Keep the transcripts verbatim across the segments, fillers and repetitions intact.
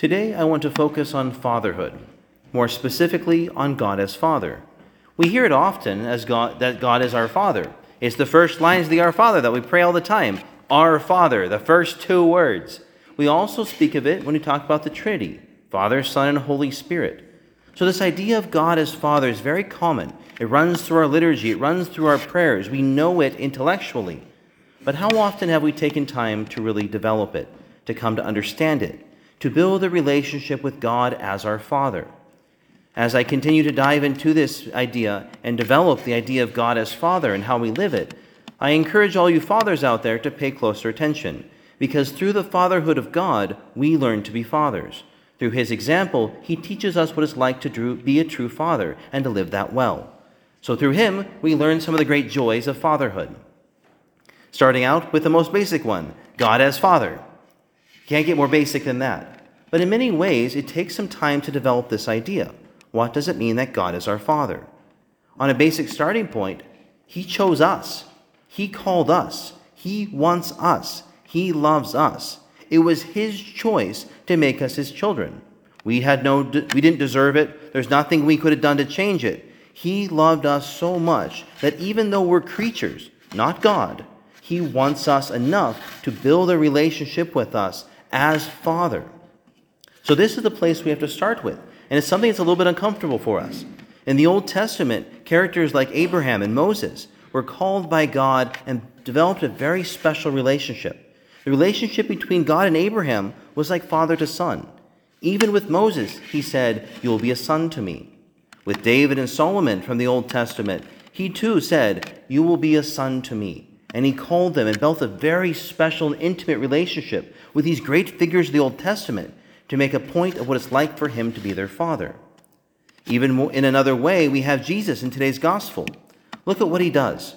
Today, I want to focus on fatherhood, more specifically on God as Father. We hear it often as God that God is our Father. It's the first lines of the Our Father that we pray all the time. Our Father, the first two words. We also speak of it when we talk about the Trinity, Father, Son, and Holy Spirit. So this idea of God as Father is very common. It runs through our liturgy. It runs through our prayers. We know it intellectually. But how often have we taken time to really develop it, to come to understand it, to build a relationship with God as our Father? As I continue to dive into this idea and develop the idea of God as Father and how we live it, I encourage all you fathers out there to pay closer attention, because through the fatherhood of God, we learn to be fathers. Through his example, he teaches us what it's like to be a true father and to live that well. So through him, we learn some of the great joys of fatherhood. Starting out with the most basic one, God as Father. Can't get more basic than that. But in many ways, it takes some time to develop this idea. What does it mean that God is our Father? On a basic starting point, he chose us. He called us. He wants us. He loves us. It was his choice to make us his children. We had no, we didn't deserve it. There's nothing we could have done to change it. He loved us so much that even though we're creatures, not God, he wants us enough to build a relationship with us as Father. So this is the place we have to start with. And it's something that's a little bit uncomfortable for us. In the Old Testament, characters like Abraham and Moses were called by God and developed a very special relationship. The relationship between God and Abraham was like father to son. Even with Moses, he said, "You will be a son to me." With David and Solomon from the Old Testament, he too said, "You will be a son to me." And he called them and built a very special and intimate relationship with these great figures of the Old Testament to make a point of what it's like for him to be their father. Even in another way, we have Jesus in today's gospel. Look at what he does.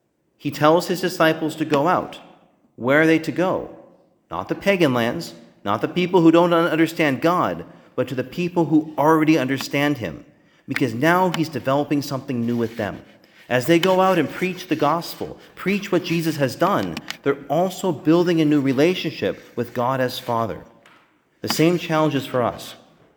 He tells his disciples to go out. Where are they to go? Not the pagan lands, not the people who don't understand God, but to the people who already understand him, because now he's developing something new with them. As they go out and preach the gospel, preach what Jesus has done, they're also building a new relationship with God as Father. The same challenge is for us.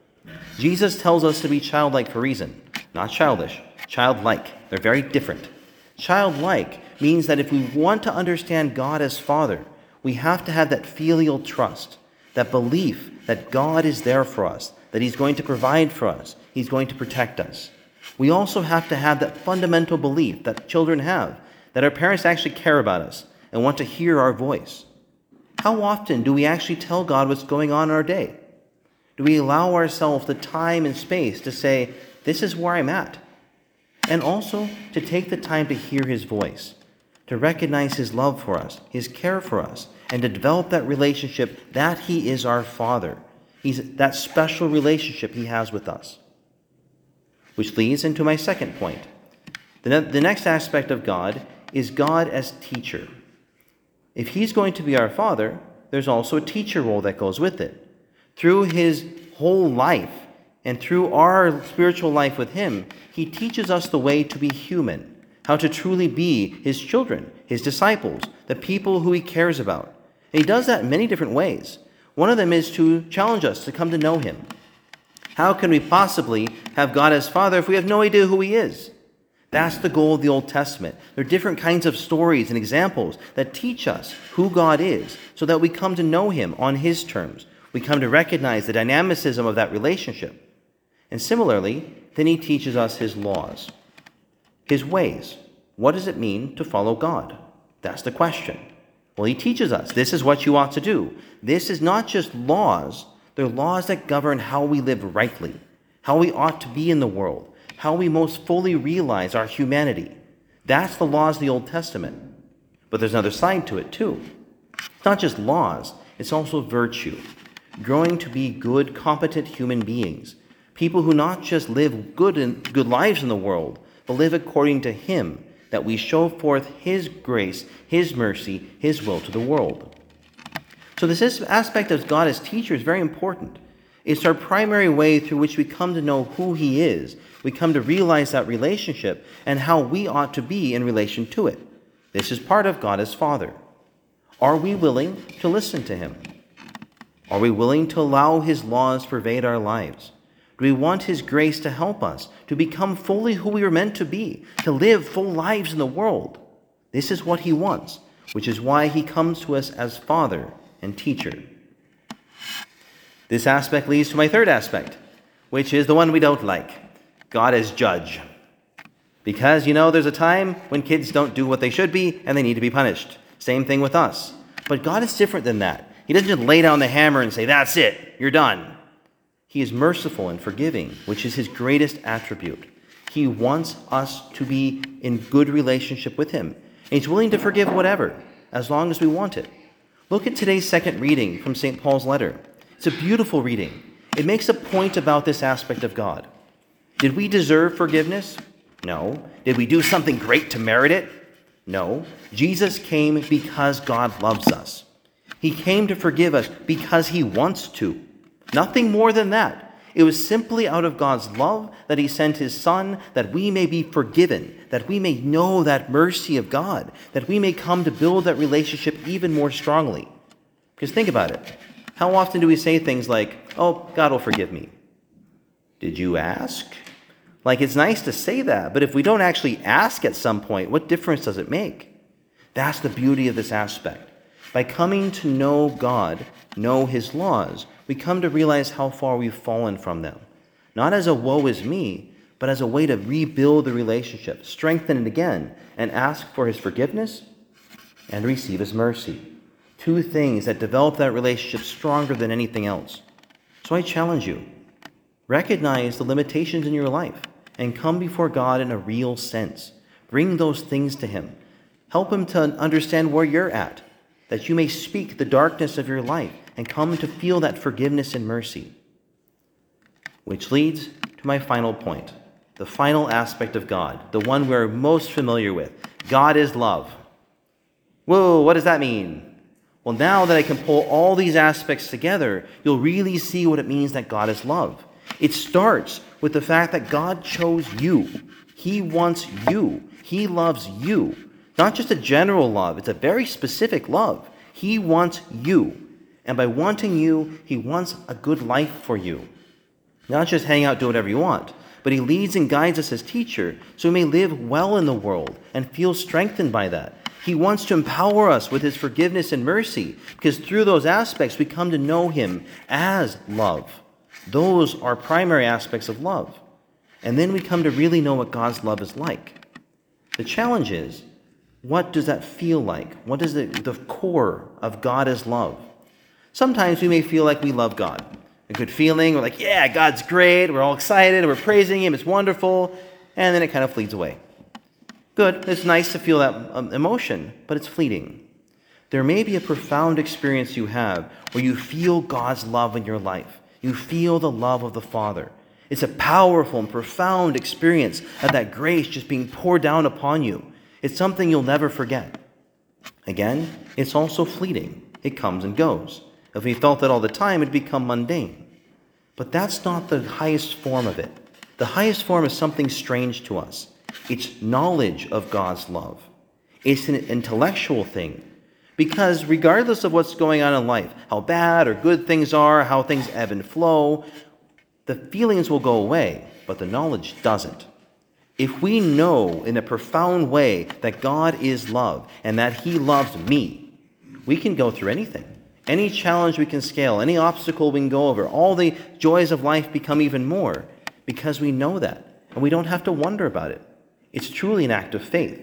Jesus tells us to be childlike for a reason, not childish, childlike. They're very different. Childlike means that if we want to understand God as Father, we have to have that filial trust, that belief that God is there for us, that he's going to provide for us, he's going to protect us. We also have to have that fundamental belief that children have, that our parents actually care about us and want to hear our voice. How often do we actually tell God what's going on in our day? Do we allow ourselves the time and space to say, this is where I'm at? And also to take the time to hear his voice, to recognize his love for us, his care for us, and to develop that relationship that he is our Father. He's that special relationship he has with us. Which leads into my second point. The, ne- the next aspect of God is God as teacher. If he's going to be our Father, there's also a teacher role that goes with it. Through his whole life and through our spiritual life with him, he teaches us the way to be human, how to truly be his children, his disciples, the people who he cares about. And he does that in many different ways. One of them is to challenge us to come to know him. How can we possibly have God as Father if we have no idea who he is? That's the goal of the Old Testament. There are different kinds of stories and examples that teach us who God is so that we come to know him on his terms. We come to recognize the dynamicism of that relationship. And similarly, then he teaches us his laws, his ways. What does it mean to follow God? That's the question. Well, he teaches us this is what you ought to do. This is not just laws. They're laws that govern how we live rightly, how we ought to be in the world, how we most fully realize our humanity. That's the laws of the Old Testament. But there's another side to it too. It's not just laws, it's also virtue. Growing to be good, competent human beings. People who not just live good and good lives in the world, but live according to him, that we show forth his grace, his mercy, his will to the world. So this aspect of God as teacher is very important. It's our primary way through which we come to know who he is. We come to realize that relationship and how we ought to be in relation to it. This is part of God as Father. Are we willing to listen to him? Are we willing to allow his laws to pervade our lives? Do we want his grace to help us to become fully who we were meant to be, to live full lives in the world? This is what he wants, which is why he comes to us as Father and Teacher. This aspect leads to my third aspect, which is the one we don't like: God as judge. Because, you know, there's a time when kids don't do what they should be and they need to be punished. Same thing with us. But God is different than that. He doesn't just lay down the hammer and say, that's it, you're done. He is merciful and forgiving, which is his greatest attribute. He wants us to be in good relationship with him. And he's willing to forgive whatever, as long as we want it. Look at today's second reading from Saint Paul's letter. It's a beautiful reading. It makes a point about this aspect of God. Did we deserve forgiveness? No. Did we do something great to merit it? No. Jesus came because God loves us. He came to forgive us because he wants to. Nothing more than that. It was simply out of God's love that he sent his Son, that we may be forgiven, that we may know that mercy of God, that we may come to build that relationship even more strongly. Because think about it. How often do we say things like, oh, God will forgive me? Did you ask? Like, it's nice to say that, but if we don't actually ask at some point, what difference does it make? That's the beauty of this aspect. By coming to know God, know his laws, we come to realize how far we've fallen from them. Not as a woe is me, but as a way to rebuild the relationship, strengthen it again, and ask for his forgiveness and receive his mercy. Two things that develop that relationship stronger than anything else. So I challenge you, recognize the limitations in your life and come before God in a real sense. Bring those things to him. Help him to understand where you're at, that you may speak the darkness of your life and come to feel that forgiveness and mercy. Which leads to my final point, the final aspect of God, the one we're most familiar with. God is love. Whoa, what does that mean? Well, now that I can pull all these aspects together, you'll really see what it means that God is love. It starts with the fact that God chose you. He wants you. He loves you. Not just a general love, it's a very specific love. He wants you. And by wanting you, he wants a good life for you. Not just hang out, do whatever you want, but he leads and guides us as teacher so we may live well in the world and feel strengthened by that. He wants to empower us with his forgiveness and mercy, because through those aspects we come to know him as love. Those are primary aspects of love. And then we come to really know what God's love is like. The challenge is, what does that feel like? What is the, the core of God as love? Sometimes we may feel like we love God. A good feeling, we're like, yeah, God's great, we're all excited, we're praising him, it's wonderful, and then it kind of flees away. Good, it's nice to feel that um, emotion, but it's fleeting. There may be a profound experience you have where you feel God's love in your life. You feel the love of the Father. It's a powerful and profound experience of that grace just being poured down upon you. It's something you'll never forget. Again, it's also fleeting. It comes and goes. If we felt it all the time, it'd become mundane. But that's not the highest form of it. The highest form is something strange to us. It's knowledge of God's love. It's an intellectual thing. Because regardless of what's going on in life, how bad or good things are, how things ebb and flow, the feelings will go away, but the knowledge doesn't. If we know in a profound way that God is love and that he loves me, we can go through anything. Any challenge we can scale, any obstacle we can go over, all the joys of life become even more because we know that, and we don't have to wonder about it. It's truly an act of faith.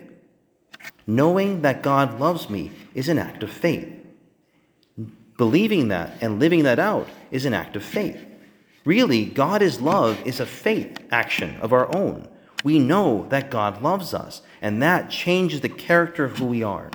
Knowing that God loves me is an act of faith. Believing that and living that out is an act of faith. Really, God is love is a faith action of our own. We know that God loves us, and that changes the character of who we are.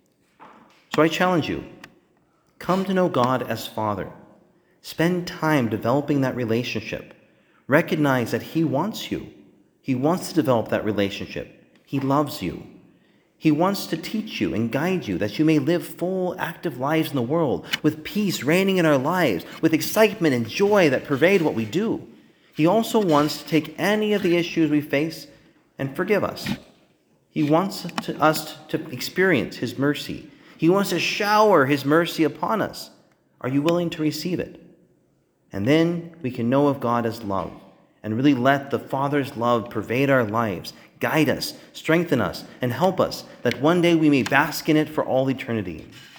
So I challenge you, come to know God as Father. Spend time developing that relationship. Recognize that he wants you. He wants to develop that relationship. He loves you. He wants to teach you and guide you that you may live full, active lives in the world, with peace reigning in our lives, with excitement and joy that pervade what we do. He also wants to take any of the issues we face and forgive us. He wants to, us to experience his mercy. He wants to shower his mercy upon us. Are you willing to receive it? And then we can know of God as love and really let the Father's love pervade our lives, guide us, strengthen us, and help us that one day we may bask in it for all eternity.